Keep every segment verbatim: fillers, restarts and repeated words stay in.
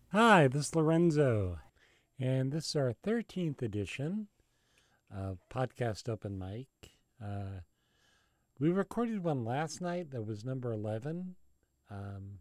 Hi, this is Lorenzo, and this is our thirteenth edition of Podcast Open Mic. Uh, we recorded one last night that was number eleven, um,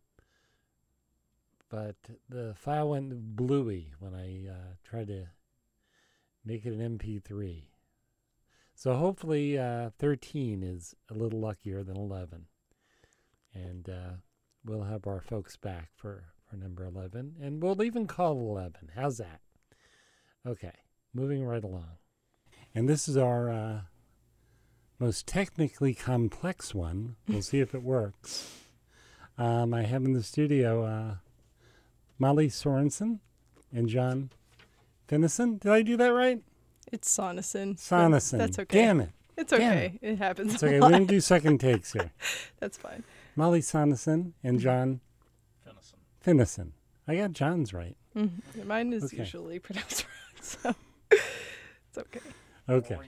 but the file went bluey when I uh, tried to make it an M P three. So hopefully uh, thirteen is a little luckier than eleven, and uh, we'll have our folks back for, for number eleven, and we'll even call it eleven. How's that? Okay, moving right along. And this is our uh, most technically complex one. We'll see if it works. Um, I have in the studio uh, Molly Sorensen and John Finnison. Did I do that right? It's Sonneson. Sonneson. That's okay. Damn it. It's Damn okay. It, happens. It's okay. We don't do second takes here. That's fine. Molly Sonneson and John Finnison. Finnison. I got John's right. Mm-hmm. Mine is Okay. usually pronounced wrong, so it's okay. Okay.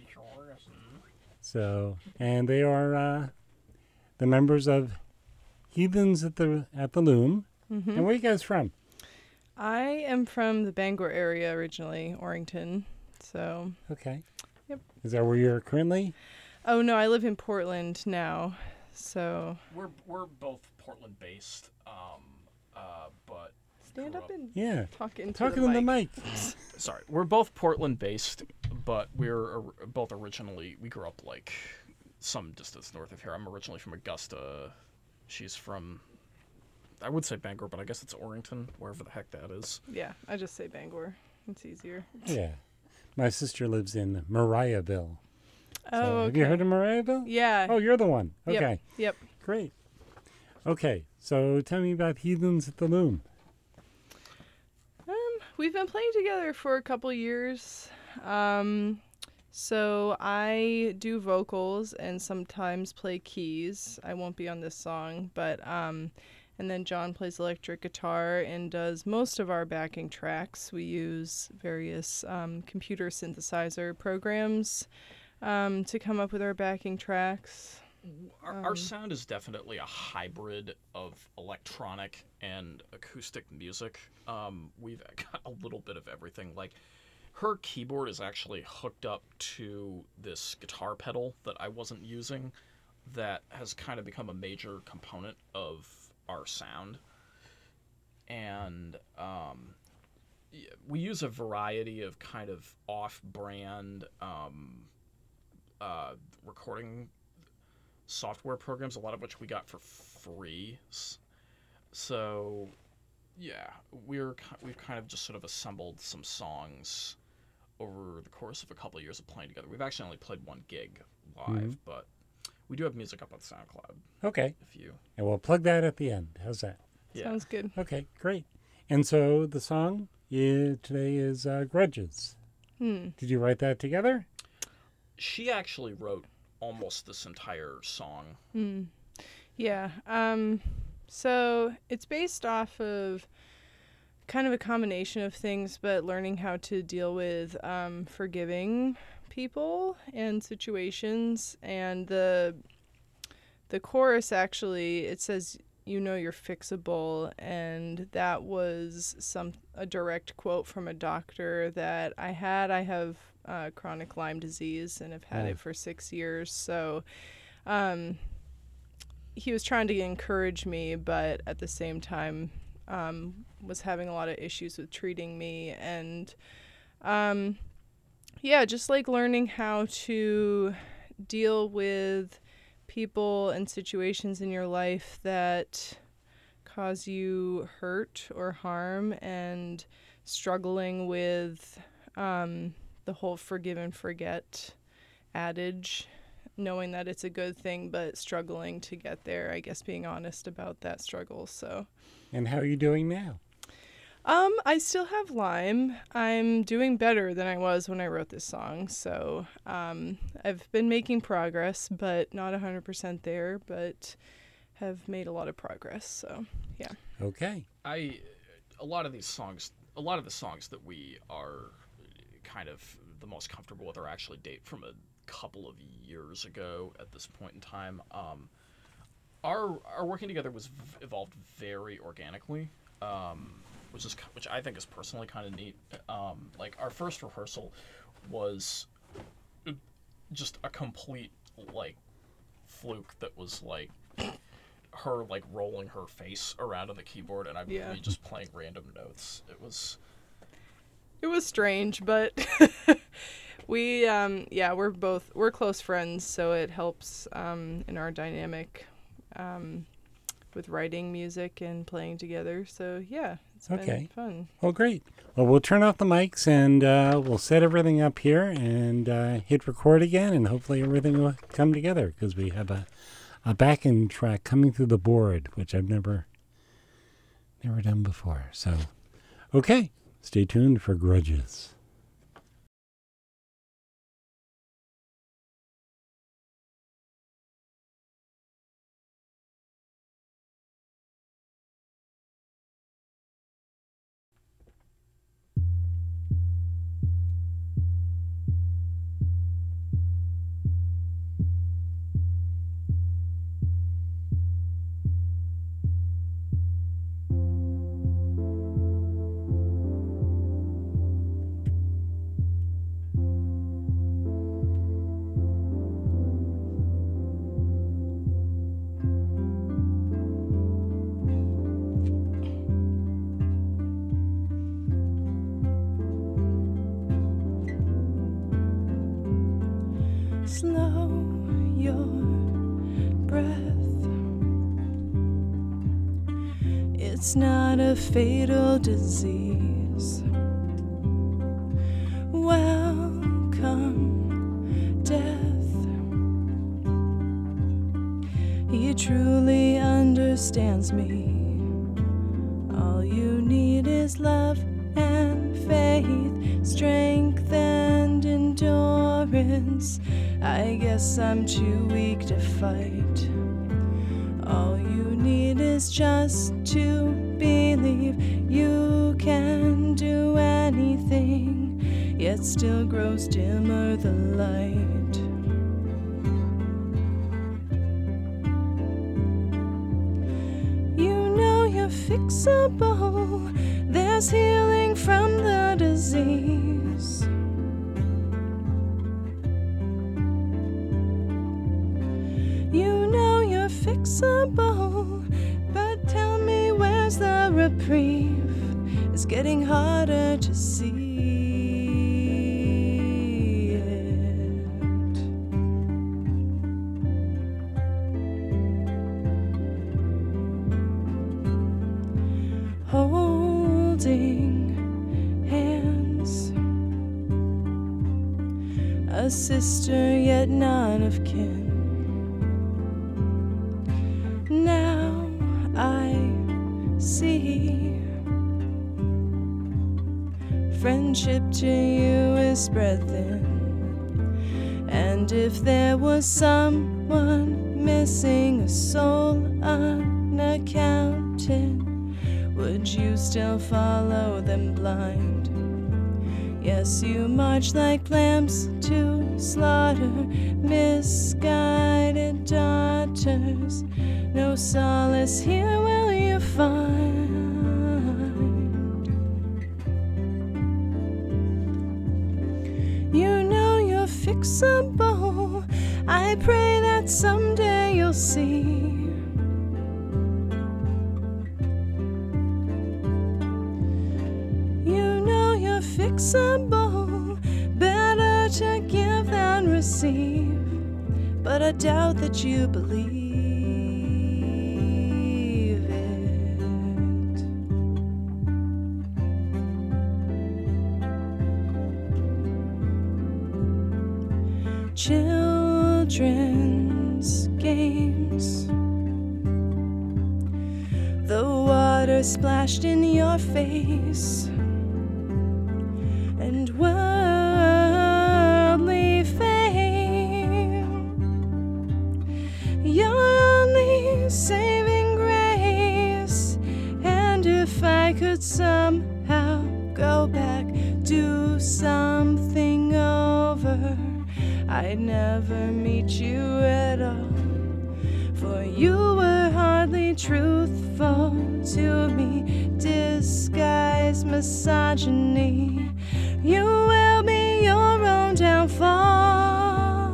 So, and they are uh, the members of Heathens at the at the Loom. Mm-hmm. And where are you guys from? I am from the Bangor area originally, Orrington. So, Okay. Yep. Is that where you're currently? oh no, I live in Portland now. So, We're we're both Portland based, um, uh, but stand Grew up up- and Yeah. talk into Talking the to the mic. mic. sorry, we're both Portland based, but we're or- both originally we grew up like some distance north of here. I'm originally from Augusta. She's from, I would say Bangor, but I guess it's Orrington, wherever the heck that is. Yeah, I just say Bangor. It's easier. Yeah. My sister lives in Mariahville. Oh, So, okay. have you heard of Mariahville? Yeah. Oh, you're the one. Yep. Okay. Yep. Great. Okay. So tell me about Heathens at the Loom. Um, we've been playing together for a couple years. Um, so I do vocals and sometimes play keys. I won't be on this song, but um, and then John plays electric guitar and does most of our backing tracks. We use various um, computer synthesizer programs um, to come up with our backing tracks. Our, our Um, sound is definitely a hybrid of electronic and acoustic music. Um, we've got a little bit of everything. Like, her keyboard is actually hooked up to this guitar pedal that I wasn't using that has kind of become a major component of our sound. And um, y- we use a variety of kind of off-brand um, uh, recording software programs, a lot of which we got for free. S- So, yeah, we're ki- we've kind of just sort of assembled some songs over the course of a couple of years of playing together. We've actually only played one gig live, Mhm. but we do have music up on SoundCloud. Okay. If you, And we'll plug that at the end. How's that? yeah, Sounds good. Okay. Great. And so the song is, today is uh, Grudges. Hmm. Did you write that together? she actually wrote almost this entire song. Mm. Yeah. Um, so it's based off of kind of a combination of things, but learning how to deal with um, forgiving people and situations. And the the chorus actually, it says, "You know you're fixable," and that was some a direct quote from a doctor that I had. I have uh, chronic Lyme disease and have had Oh. it for six years. So um, he was trying to encourage me, but at the same time um, was having a lot of issues with treating me. And um, yeah, just like learning how to deal with people and situations in your life that cause you hurt or harm, and struggling with um, the whole forgive and forget adage, knowing that it's a good thing, but struggling to get there. I guess being honest about that struggle. So, And how are you doing now? um, I still have Lyme. I'm doing better than I was when I wrote this song. So, um, I've been making progress, but not one hundred percent there, but have made a lot of progress. So, yeah. Okay. I a lot of these songs, a lot of the songs that we are kind of the most comfortable with are actually date from a couple of years ago at this point in time. Um, our our working together was v- evolved very organically. Um, which is which I think is personally kind of neat. Um, like our first rehearsal was just a complete like fluke that was like her like rolling her face around on the keyboard and I Yeah. me just playing random notes. It was It was strange, but we, um, yeah, we're both, we're close friends, so it helps um, in our dynamic um, with writing music and playing together. So, yeah, it's Okay. been fun. Well, great. Well, we'll turn off the mics and uh, we'll set everything up here and uh, hit record again, and hopefully everything will come together because we have a, a backing track coming through the board, which I've never, never done before. So, okay. Stay tuned for Grudges. Slow your breath. It's not a fatal disease. Welcome, death. He truly understands me. All you need is love and faith, strength and endurance. I guess I'm too weak to fight. All you need is just to believe you can do anything, yet still grows dimmer the light. You know you're fixable. There's healing from the disease. You know you're fixable, but tell me where's the reprieve? It's getting harder to see it. Holding hands, a sister yet not of kin. Now I see friendship to you is spread thin. And if there was someone missing, a soul unaccounted, would you still follow them blind? Yes, you march like lambs to slaughter, misguided daughters. No solace here will you find. You know you're fixable. I pray that someday you'll see. You know you're fixable. Better to give than receive. But I doubt that you believe. Children's games, the water splashed in your face, and worldly fame, your only saving grace. And if I could somehow go back, do something over, I'd never meet you at all, for you were hardly truthful to me, disguised misogyny. You will be your own downfall.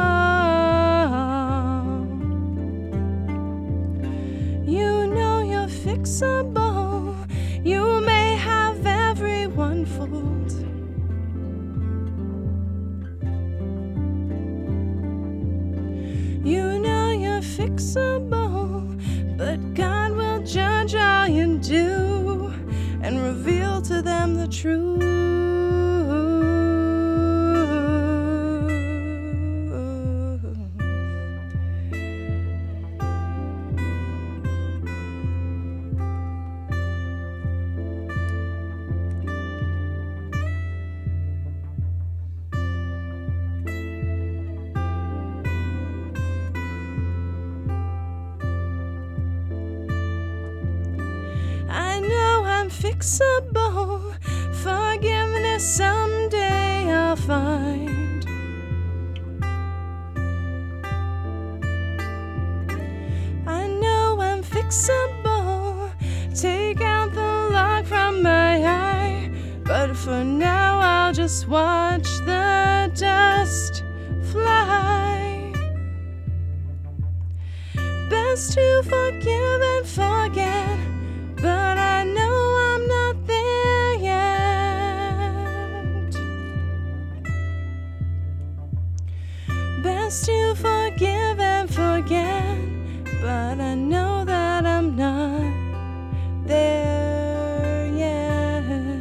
You know you're fixable. You may have everyone fooled. You know you're fixable, but God will judge all you do and reveal to them the truth. I know I'm fixable. Forgiveness someday I'll find. I know I'm fixable. Take out the log from my eye. But for now I'll just watch the dust fly. Best to forgive and forget, but I know I'm not there yet. Best to forgive and forget, but I know that I'm not there yet.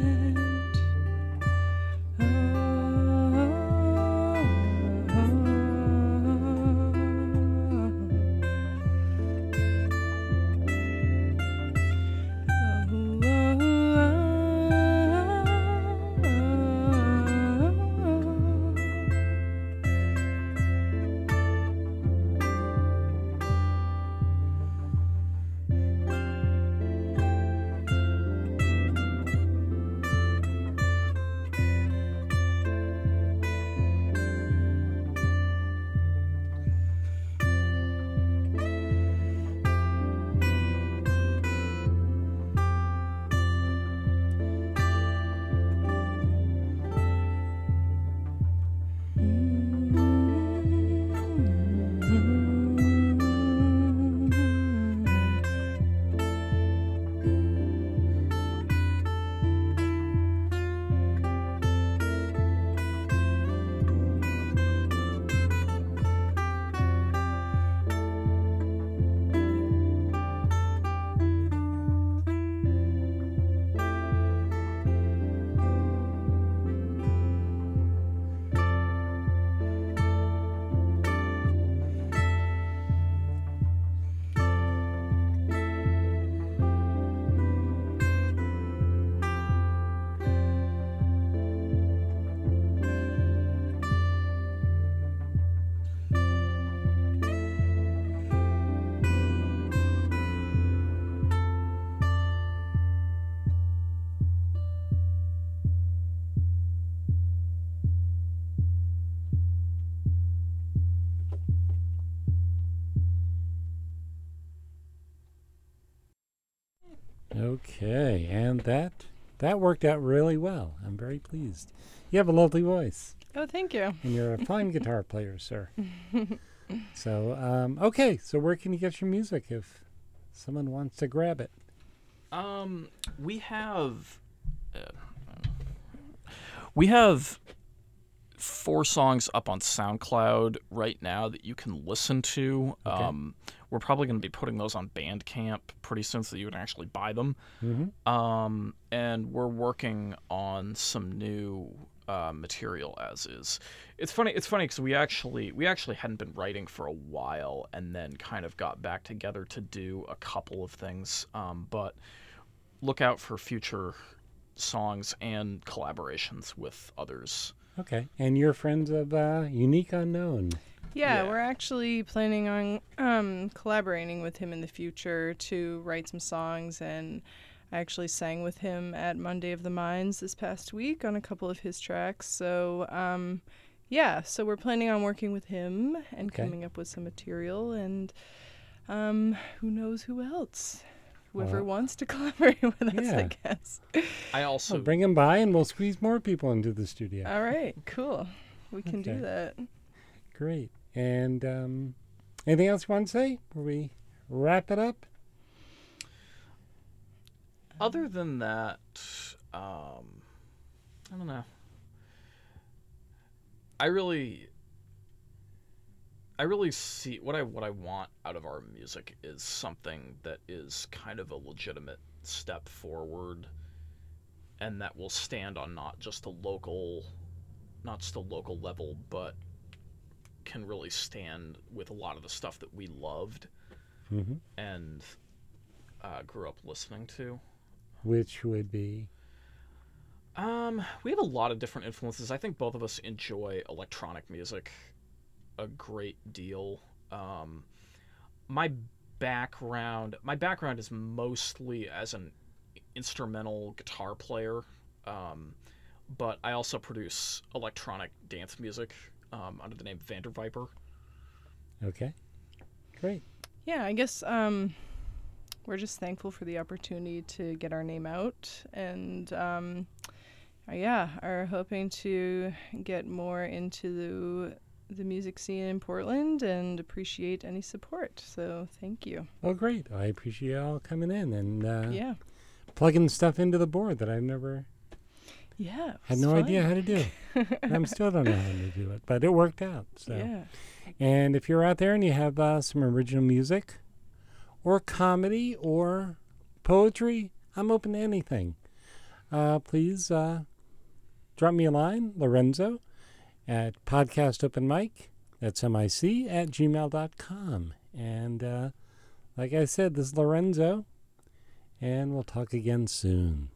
Okay, and that that worked out really well. I'm very pleased. You have a lovely voice, Oh, thank you. and you're a fine guitar player, sir. So, um, okay, so where can you get your music if someone wants to grab it? Um, we have, uh, we have four songs up on SoundCloud right now that you can listen to. Okay. Um, we're probably going to be putting those on Bandcamp pretty soon so that you can actually buy them. Mm-hmm. Um, and we're working on some new uh, material as is. It's funny. It's funny because we actually we actually hadn't been writing for a while, and then kind of got back together to do a couple of things. Um, but look out for future songs and collaborations with others. Okay, and you're friends of uh, Unique Unknown. Yeah, Yeah. we're actually planning on um, collaborating with him in the future to write some songs, and I actually sang with him at Monday of the Minds this past week on a couple of his tracks. So, um, yeah, so we're planning on working with him and Okay. coming up with some material, and um, who knows who else. whoever Well, wants to collaborate with us, yeah. I guess. I also Well, bring them by, and we'll squeeze more people into the studio. All right, cool. We can Okay. do that. Great. And um, anything else you want to say before we wrap it up? Other than that, um, I don't know. I really, I really see what I what I want out of our music is something that is kind of a legitimate step forward, and that will stand on not just a local, not just a local level, but can really stand with a lot of the stuff that we loved Mm-hmm. and uh, grew up listening to. Which would be? Um, we have a lot of different influences. I think both of us enjoy electronic music a great deal. Um, my background, my background is mostly as an instrumental guitar player, um, but I also produce electronic dance music um, under the name Vander Viper. Okay. Great. Yeah, I guess um, we're just thankful for the opportunity to get our name out, and um, uh, yeah, are hoping to get more into the, the music scene in Portland and appreciate any support. So thank you. Oh, great. I appreciate you all coming in and uh, Yeah. plugging stuff into the board that I've never Yeah. it had was no fun. idea how to do. And I'm still don't know how to do it, but it worked out. So. Yeah. And if you're out there and you have uh, some original music or comedy or poetry, I'm open to anything. Uh, please uh, drop me a line, Lorenzo, at Podcast Open Mic, that's M I C, at gmail dot com. And uh, like I said, this is Lorenzo, and we'll talk again soon.